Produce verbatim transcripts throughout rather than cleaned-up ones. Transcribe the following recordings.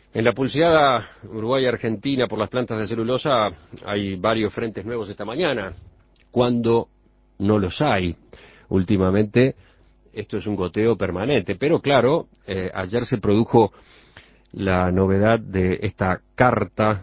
En la pulseada Uruguay-Argentina por las plantas de celulosa hay varios frentes nuevos esta mañana, cuando no los hay. Últimamente esto es un goteo permanente, pero claro, eh, ayer se produjo la novedad de esta carta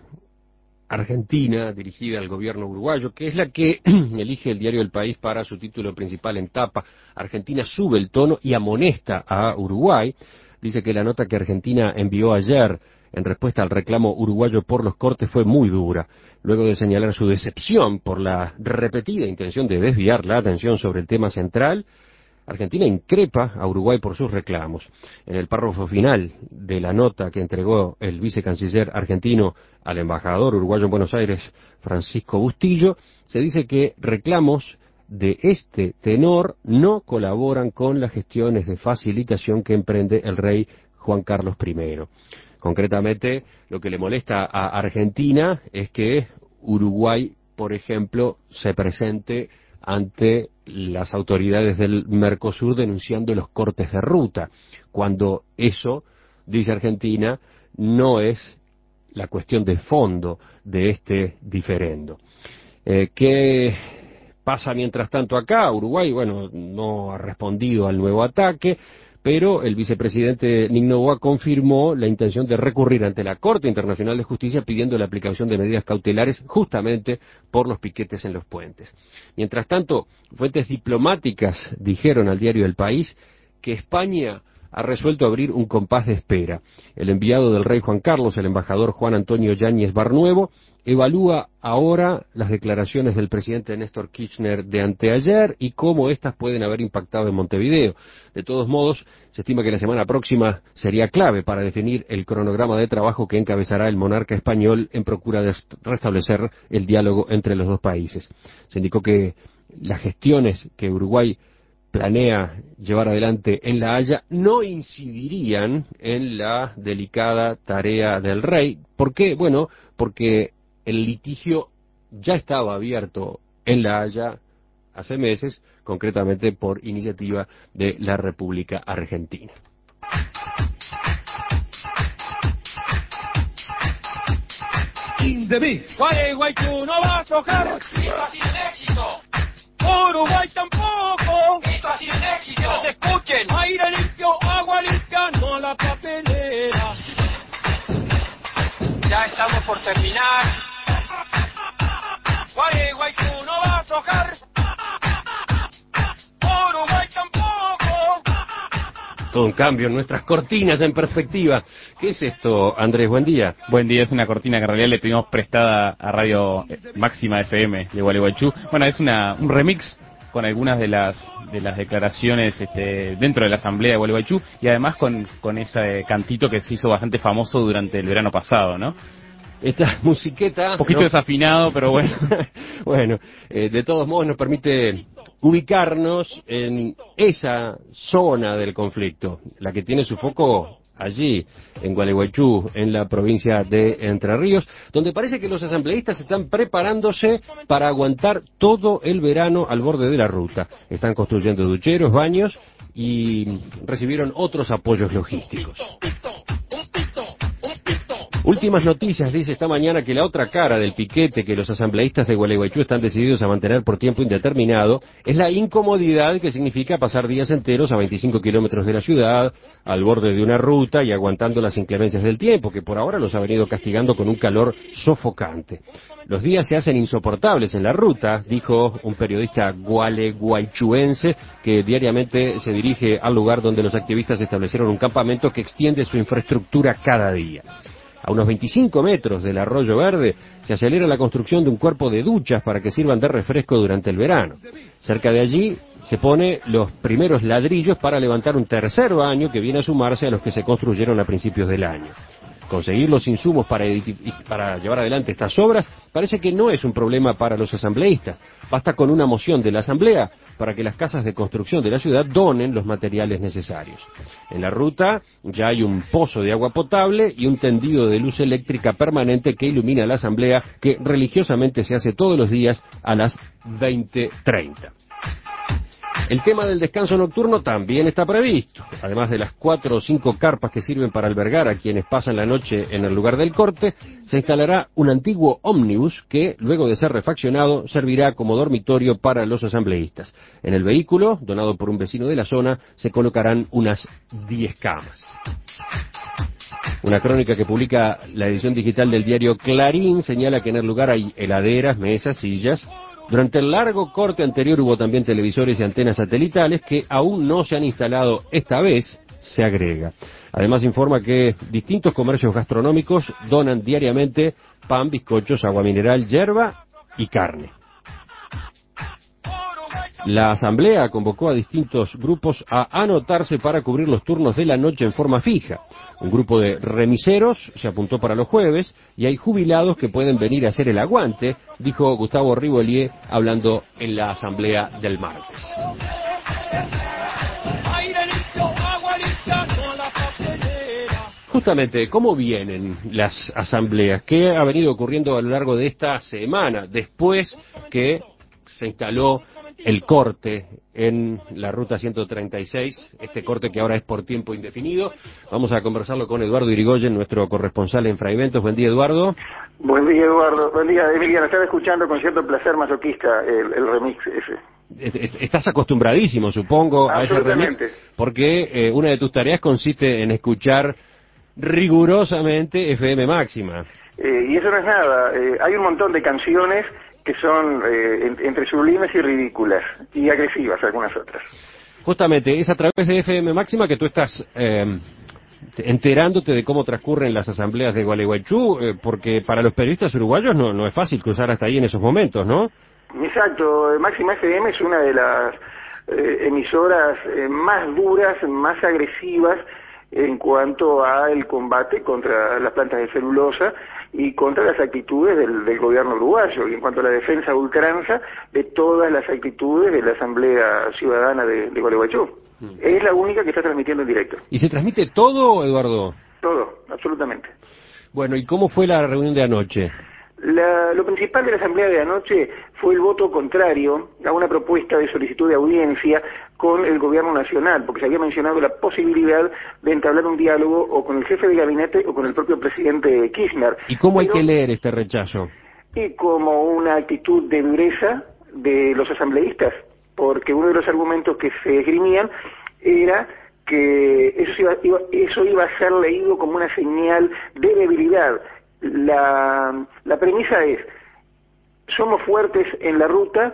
argentina dirigida al gobierno uruguayo, que es la que elige el diario El País para su título principal en tapa. Argentina sube el tono y amonesta a Uruguay. Dice que la nota que Argentina envió ayer en respuesta al reclamo uruguayo por los cortes fue muy dura. Luego de señalar su decepción por la repetida intención de desviar la atención sobre el tema central, Argentina increpa a Uruguay por sus reclamos. En el párrafo final de la nota que entregó el vicecanciller argentino al embajador uruguayo en Buenos Aires, Francisco Bustillo, se dice que reclamos de este tenor no colaboran con las gestiones de facilitación que emprende el rey Juan Carlos primero. Concretamente, lo que le molesta a Argentina es que Uruguay, por ejemplo, se presente ante las autoridades del Mercosur denunciando los cortes de ruta, cuando eso, dice Argentina, no es la cuestión de fondo de este diferendo. Eh, ¿Qué pasa mientras tanto acá? Uruguay, bueno, no ha respondido al nuevo ataque, pero el vicepresidente Nick Noboa confirmó la intención de recurrir ante la Corte Internacional de Justicia pidiendo la aplicación de medidas cautelares justamente por los piquetes en los puentes. Mientras tanto, fuentes diplomáticas dijeron al diario El País que España ha resuelto abrir un compás de espera. El enviado del rey Juan Carlos, el embajador Juan Antonio Yáñez Barnuevo, evalúa ahora las declaraciones del presidente Néstor Kirchner de anteayer y cómo éstas pueden haber impactado en Montevideo. De todos modos, se estima que la semana próxima sería clave para definir el cronograma de trabajo que encabezará el monarca español en procura de restablecer el diálogo entre los dos países. Se indicó que las gestiones que Uruguay planea llevar adelante en La Haya no incidirían en la delicada tarea del rey. ¿Por qué? Bueno, porque el litigio ya estaba abierto en La Haya hace meses, concretamente por iniciativa de la República Argentina. In the mix. Gualeguaychú no va a aflojar. Esto ha sido un éxito. Uruguay tampoco. Esto ha sido un éxito. Que nos escuchen. Aire limpio, agua limpia, no a la papelera. Ya estamos por terminar. Gualeguaychú no va a aflojar. Uruguay tampoco. Todo un cambio en nuestras cortinas en perspectiva. ¿Qué es esto, Andrés? Buen día. Buen día, es una cortina que en realidad le pedimos prestada a Radio Máxima F M de Gualeguaychú. Bueno, es una un remix con algunas de las de las declaraciones este, dentro de la Asamblea de Gualeguaychú y además con, con ese cantito que se hizo bastante famoso durante el verano pasado, ¿no? Esta musiqueta... Un poquito ¿no? desafinado, pero bueno. Bueno, eh, de todos modos nos permite ubicarnos en esa zona del conflicto, la que tiene su foco allí, en Gualeguaychú, en la provincia de Entre Ríos, donde parece que los asambleístas están preparándose para aguantar todo el verano al borde de la ruta. Están construyendo ducheros, baños y recibieron otros apoyos logísticos. Últimas noticias, dice esta mañana que la otra cara del piquete que los asambleístas de Gualeguaychú están decididos a mantener por tiempo indeterminado es la incomodidad que significa pasar días enteros a veinticinco kilómetros de la ciudad, al borde de una ruta y aguantando las inclemencias del tiempo, que por ahora los ha venido castigando con un calor sofocante. Los días se hacen insoportables en la ruta, dijo un periodista gualeguaychuense que diariamente se dirige al lugar donde los activistas establecieron un campamento que extiende su infraestructura cada día. A unos veinticinco metros del Arroyo Verde se acelera la construcción de un cuerpo de duchas para que sirvan de refresco durante el verano. Cerca de allí se pone los primeros ladrillos para levantar un tercer baño que viene a sumarse a los que se construyeron a principios del año. Conseguir los insumos para, para llevar adelante estas obras parece que no es un problema para los asambleístas. Basta con una moción de la Asamblea para que las casas de construcción de la ciudad donen los materiales necesarios. En la ruta ya hay un pozo de agua potable y un tendido de luz eléctrica permanente que ilumina la Asamblea, que religiosamente se hace todos los días a las veinte treinta. El tema del descanso nocturno también está previsto. Además de las cuatro o cinco carpas que sirven para albergar a quienes pasan la noche en el lugar del corte, se instalará un antiguo ómnibus que, luego de ser refaccionado, servirá como dormitorio para los asambleístas. En el vehículo, donado por un vecino de la zona, se colocarán unas diez camas. Una crónica que publica la edición digital del diario Clarín señala que en el lugar hay heladeras, mesas, sillas. Durante el largo corte anterior hubo también televisores y antenas satelitales que aún no se han instalado esta vez, se agrega. Además informa que distintos comercios gastronómicos donan diariamente pan, bizcochos, agua mineral, yerba y carne. La asamblea convocó a distintos grupos a anotarse para cubrir los turnos de la noche en forma fija. Un grupo de remiseros se apuntó para los jueves y hay jubilados que pueden venir a hacer el aguante, dijo Gustavo Rivolier hablando en la asamblea del martes. Justamente, ¿cómo vienen las asambleas? ¿Qué ha venido ocurriendo a lo largo de esta semana, después que se instaló el corte en la ruta ciento treinta y seis, este corte que ahora es por tiempo indefinido? Vamos a conversarlo con Eduardo Irigoyen, nuestro corresponsal en Fraiventos. Buen día, Eduardo. Buen día, Eduardo. Buen día, Emiliano. Estaba escuchando con cierto placer masoquista el, el remix ese. Estás acostumbradísimo, supongo, a ese remix, porque eh, una de tus tareas consiste en escuchar rigurosamente F M Máxima. Eh, y eso no es nada. Eh, hay un montón de canciones que son eh, en, entre sublimes y ridículas, y agresivas algunas otras. Justamente, es a través de F M Máxima que tú estás eh, enterándote de cómo transcurren las asambleas de Gualeguaychú, eh, porque para los periodistas uruguayos no, no es fácil cruzar hasta ahí en esos momentos, ¿no? Exacto, Máxima F M es una de las eh, emisoras eh, más duras, más agresivas en cuanto al combate contra las plantas de celulosa y contra las actitudes del, del gobierno uruguayo, y en cuanto a la defensa a ultranza de todas las actitudes de la Asamblea Ciudadana de, de Gualeguaychú. Mm. Es la única que está transmitiendo en directo. ¿Y se transmite todo, Eduardo? Todo, absolutamente. Bueno, ¿y cómo fue la reunión de anoche? La, lo principal de la asamblea de anoche fue el voto contrario a una propuesta de solicitud de audiencia con el gobierno nacional, porque se había mencionado la posibilidad de entablar un diálogo o con el jefe de gabinete o con el propio presidente Kirchner. ¿Y cómo hay Pero, que leer este rechazo? Y como una actitud de dureza de los asambleístas, porque uno de los argumentos que se esgrimían era que eso iba, iba, eso iba a ser leído como una señal de debilidad. La, la premisa es, somos fuertes en la ruta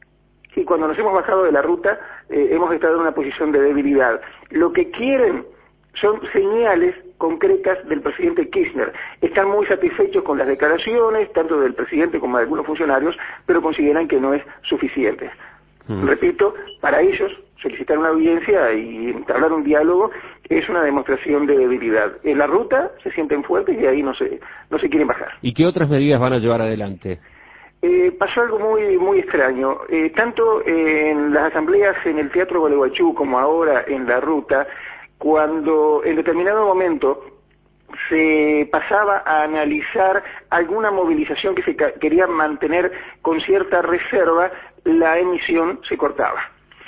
y cuando nos hemos bajado de la ruta eh, hemos estado en una posición de debilidad. Lo que quieren son señales concretas del presidente Kirchner. Están muy satisfechos con las declaraciones, tanto del presidente como de algunos funcionarios, pero consideran que no es suficiente. Mm. Repito, para ellos solicitar una audiencia y entablar un diálogo es una demostración de debilidad. En la ruta se sienten fuertes y ahí no se no se quieren bajar. ¿Y qué otras medidas van a llevar adelante? Eh, pasó algo muy muy extraño. Eh, tanto en las asambleas en el Teatro Gualeguaychú como ahora en la ruta, cuando en determinado momento se pasaba a analizar alguna movilización que se quería mantener con cierta reserva, la emisión se cortaba.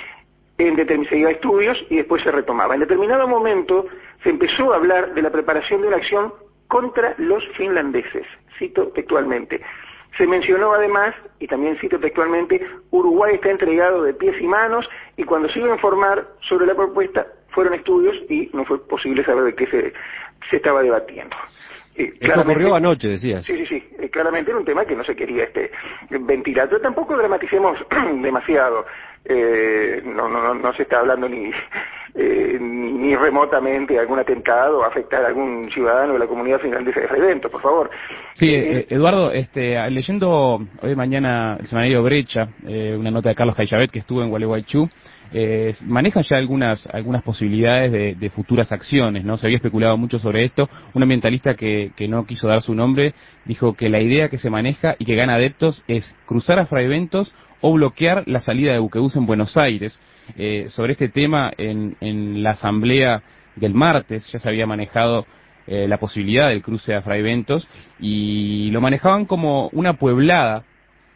En determin- se iba a estudios y después se retomaba. En determinado momento se empezó a hablar de la preparación de una acción contra los finlandeses, cito textualmente. Se mencionó además, y también cito textualmente, Uruguay está entregado de pies y manos, y cuando se iba a informar sobre la propuesta fueron estudios y no fue posible saber de qué se, se estaba debatiendo. Eh, Esto ocurrió anoche, decías. Sí, sí, sí. Eh, claramente era un tema que no se quería este ventilar. Pero tampoco dramaticemos demasiado. Eh, no, no, no, no se está hablando ni, eh, ni, ni remotamente de algún atentado o afectar a algún ciudadano de la comunidad finlandesa de Fraiventos, por favor. Sí, eh, Eduardo, este, leyendo hoy mañana el semanario Brecha, eh, una nota de Carlos Cayabet que estuvo en Gualeguaychú, Eh, manejan ya algunas algunas posibilidades de, de futuras acciones, ¿no? Se había especulado mucho sobre esto. Un ambientalista que, que no quiso dar su nombre dijo que la idea que se maneja y que gana adeptos es cruzar a Fraiventos o bloquear la salida de buquebús en Buenos Aires. Eh, sobre este tema, en, en la asamblea del martes ya se había manejado eh, la posibilidad del cruce a Fraiventos y lo manejaban como una pueblada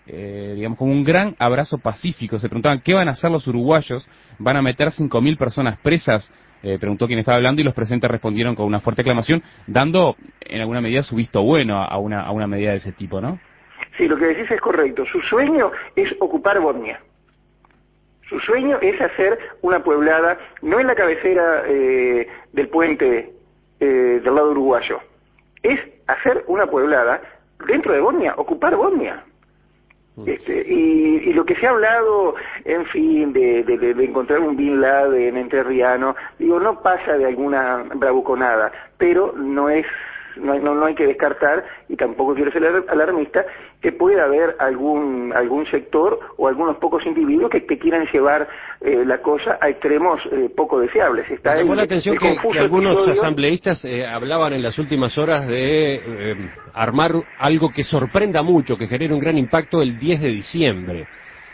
eh, digamos, como un gran abrazo pacífico. Se preguntaban qué van a hacer los uruguayos, van a meter cinco mil personas presas, eh, preguntó quien estaba hablando, y los presentes respondieron con una fuerte aclamación, dando en alguna medida su visto bueno a una, a una medida de ese tipo, ¿no? Sí, lo que decís es correcto. Su sueño es ocupar Bosnia. Su sueño es hacer una pueblada, no en la cabecera eh, del puente eh, del lado uruguayo, es hacer una pueblada dentro de Bosnia, ocupar Bosnia. Este, y, y lo que se ha hablado, en fin, de, de, de encontrar un Bin Laden entrerriano, digo, no pasa de alguna bravuconada, pero no es No, no, no hay que descartar, y tampoco quiero ser alarmista, que pueda haber algún algún sector o algunos pocos individuos que, que quieran llevar eh, la cosa a extremos eh, poco deseables. Está Me llamó el, la atención el que, que algunos episodio... asambleístas eh, hablaban en las últimas horas de eh, armar algo que sorprenda mucho, que genere un gran impacto el diez de diciembre.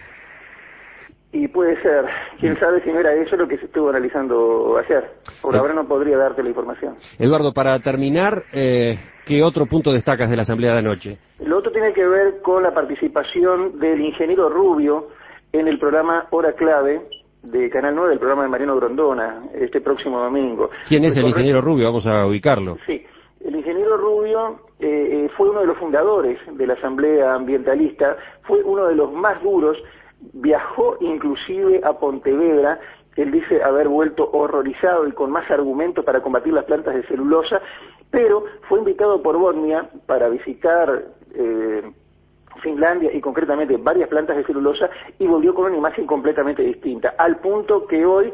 Y puede ser, quién sabe si no era eso lo que se estuvo analizando ayer. Por eh, ahora no podría darte la información. Eduardo, para terminar, eh, ¿qué otro punto destacas de la asamblea de anoche? Lo otro tiene que ver con la participación del ingeniero Rubio en el programa Hora Clave de Canal nueve, el programa de Mariano Grondona, este próximo domingo. ¿Quién es el Recorre... ingeniero Rubio? Vamos a ubicarlo. Sí, el ingeniero Rubio eh, fue uno de los fundadores de la asamblea ambientalista, fue uno de los más duros. Viajó inclusive a Pontevedra, él dice haber vuelto horrorizado y con más argumentos para combatir las plantas de celulosa, pero fue invitado por Bosnia para visitar eh, Finlandia y concretamente varias plantas de celulosa, y volvió con una imagen completamente distinta, al punto que hoy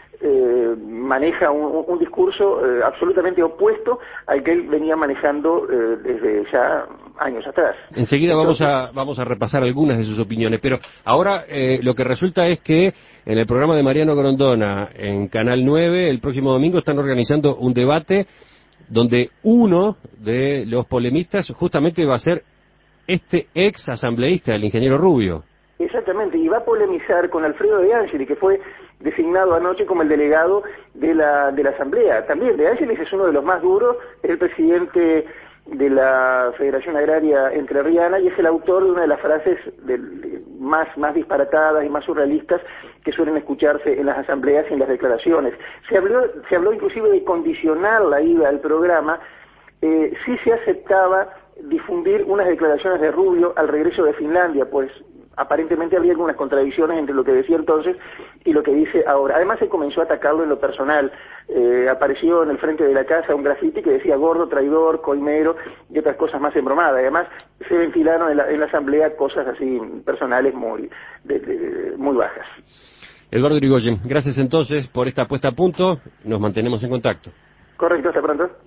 eh, maneja un, un discurso eh, absolutamente opuesto al que él venía manejando eh, desde ya años atrás. Enseguida Entonces, vamos a vamos a repasar algunas de sus opiniones, pero ahora eh, lo que resulta es que en el programa de Mariano Grondona en Canal nueve el próximo domingo están organizando un debate donde uno de los polemistas justamente va a ser este ex asambleísta, el ingeniero Rubio. Exactamente, y va a polemizar con Alfredo De Angelis, que fue designado anoche como el delegado de la de la asamblea. También De Angelis es uno de los más duros, es el presidente de la Federación Agraria Entrerriana y es el autor de una de las frases del, más más disparatadas y más surrealistas que suelen escucharse en las asambleas y en las declaraciones. Se habló se habló inclusive de condicionar la ida al programa eh, si se aceptaba difundir unas declaraciones de Rubio al regreso de Finlandia, pues aparentemente había algunas contradicciones entre lo que decía entonces y lo que dice ahora. Además se comenzó a atacarlo en lo personal. Eh, apareció en el frente de la casa un grafiti que decía gordo, traidor, coimero y otras cosas más embromadas. Además se ventilaron en la, en la asamblea cosas así personales muy, de, de, muy bajas. Eduardo Irigoyen, gracias entonces por esta puesta a punto. Nos mantenemos en contacto. Correcto, hasta pronto.